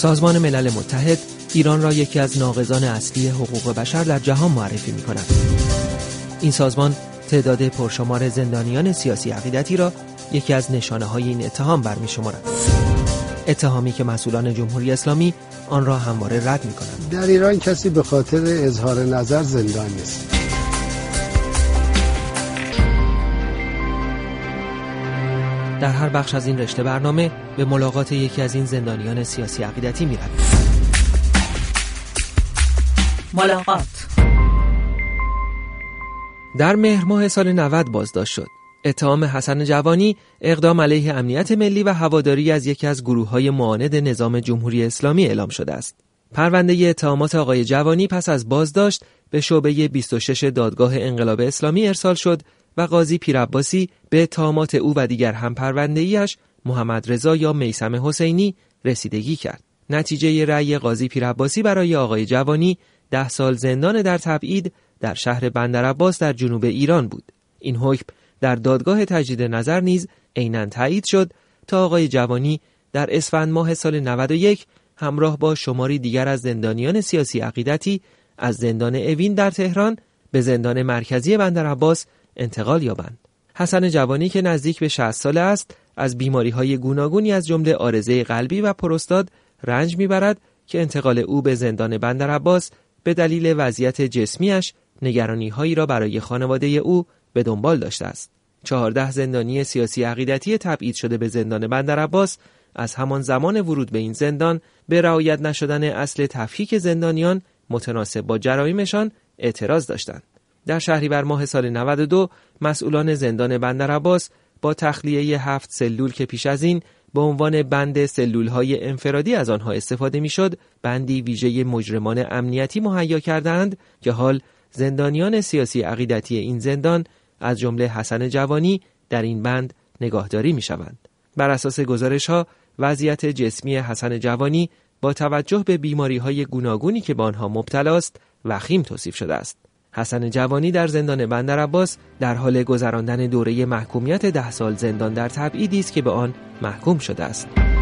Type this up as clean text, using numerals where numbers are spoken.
سازمان ملل متحد ایران را یکی از ناقضان اصلی حقوق بشر در جهان معرفی می‌کند. این سازمان تعداد پرشمار زندانیان سیاسی عقیدتی را یکی از نشانه‌های این اتهام برمی‌شمارد. اتهامی که مسئولان جمهوری اسلامی آن را همواره رد می‌کنند. در ایران کسی به خاطر اظهار نظر زندان نیست. در هر بخش از این رشته برنامه به ملاقات یکی از این زندانیان سیاسی عقیدتی می‌رویم. ملاقات. در مهر ماه سال 90 بازداشت شد. اتهام حسن جوانی اقدام علیه امنیت ملی و هواداری از یکی از گروه‌های معاند نظام جمهوری اسلامی اعلام شده است. پرونده اتهامات آقای جوانی پس از بازداشت به شعبه 26 دادگاه انقلاب اسلامی ارسال شد و قاضی پیرعباسی به اتهامات او و دیگر هم پرونده‌ایش محمد رضا یا میثم حسینی رسیدگی کرد. نتیجه رأی قاضی پیرعباسی برای آقای جوانی 10 سال زندان در تبعید در شهر بندرعباس در جنوب ایران بود. این حکم در دادگاه تجدید نظر نیز عیناً تایید شد تا آقای جوانی در اسفند ماه سال 91 همراه با شماری دیگر از زندانیان سیاسی عقیدتی از زندان اوین در تهران به زندان مرکزی بندرعباس انتقال یابند. حسن جوانی که نزدیک به 60 ساله است، از بیماری‌های گوناگونی از جمله عارضه قلبی و پروستات رنج می‌برد که انتقال او به زندان بندرعباس به دلیل وضعیت جسمیش نگرانی‌هایی را برای خانواده او به دنبال داشته است. 14 زندانی سیاسی عقیدتی تبعید شده به زندان بندرعباس از همان زمان ورود به این زندان به رعایت نشدن اصل تفکیک زندانیان متناسب با جرایمشان اعتراض داشتند. در شهریور ماه سال 92 مسئولان زندان بندرعباس با تخلیه 7 سلول که پیش از این به عنوان بند سلول‌های انفرادی از آنها استفاده می‌شد، بندی ویژه مجرمان امنیتی مهیا کردند که حال زندانیان سیاسی عقیدتی این زندان از جمله حسن جوانی در این بند نگاهداری می‌شوند. بر اساس گزارش‌ها وضعیت جسمی حسن جوانی با توجه به بیماری‌های گوناگونی که به آنها مبتلا است وخیم توصیف شده است. حسن جوانی در زندان بندرعباس در حال گذراندن دوره محکومیت 10 سال زندان در تبعیدی است که به آن محکوم شده است.